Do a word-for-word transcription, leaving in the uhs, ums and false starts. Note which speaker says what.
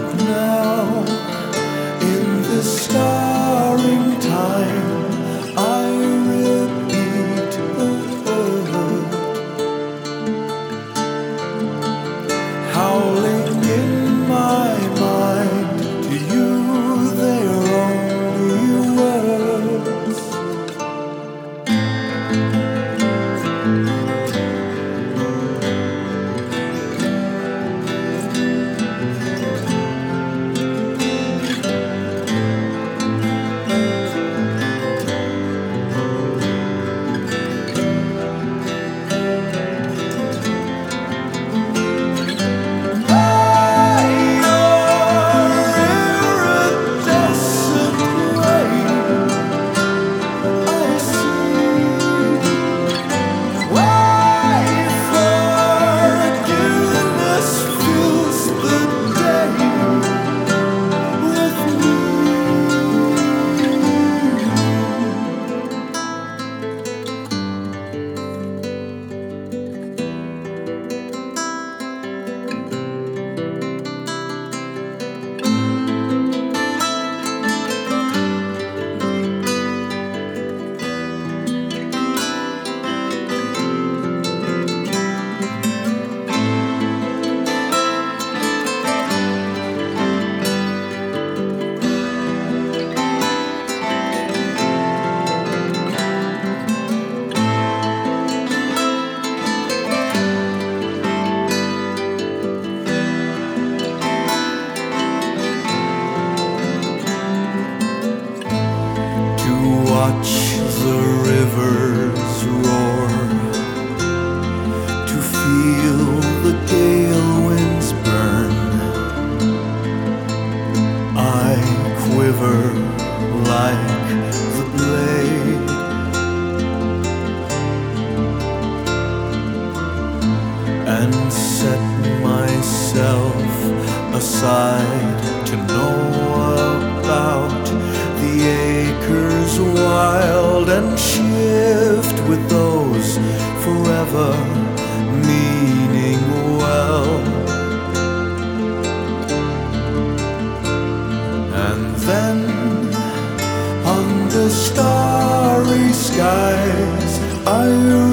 Speaker 1: now, in this starring time, I repeat the word, howling in my mind. To you they are only words. Watch the rivers roar, to feel the gale winds burn. I quiver like the blade, and set myself aside to know about the acres wild, and shift with those forever meaning well. And then under starry skies I